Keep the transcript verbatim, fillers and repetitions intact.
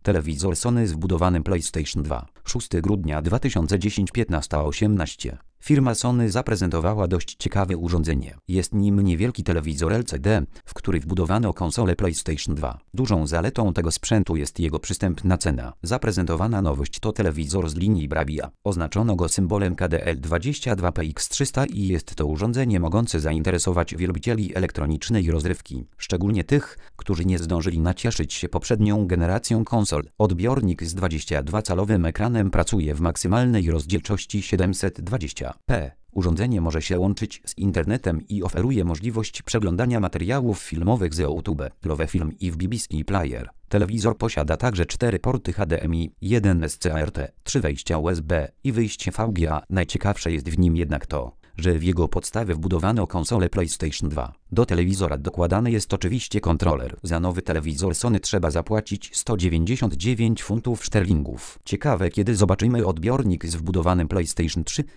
Telewizor Sony z wbudowanym PlayStation dwa. szóstego grudnia dwa tysiące dziesiątego piętnaście osiemnaście. Firma Sony zaprezentowała dość ciekawe urządzenie. Jest nim niewielki telewizor L C D, w który wbudowano konsolę PlayStation dwa. Dużą zaletą tego sprzętu jest jego przystępna cena. Zaprezentowana nowość to telewizor z linii Bravia. Oznaczono go symbolem K D L dwadzieścia dwa P X trzysta i jest to urządzenie mogące zainteresować wielbicieli elektronicznej rozrywki, szczególnie tych, którzy nie zdążyli nacieszyć się poprzednią generacją konsol. Odbiornik z dwudziestodwucalowym ekranem pracuje w maksymalnej rozdzielczości siedemset dwadzieścia p. Urządzenie może się łączyć z internetem i oferuje możliwość przeglądania materiałów filmowych z YouTube, Love Film i w B B C Player. Telewizor posiada także cztery porty H D M I, jeden S C R T, trzy wejścia U S B i wyjście V G A. Najciekawsze jest w nim jednak to, że w jego podstawę wbudowano konsolę PlayStation dwa. Do telewizora dokładany jest oczywiście kontroler. Za nowy telewizor Sony trzeba zapłacić sto dziewięćdziesiąt dziewięć funtów szterlingów. Ciekawe, kiedy zobaczymy odbiornik z wbudowanym PlayStation trzy.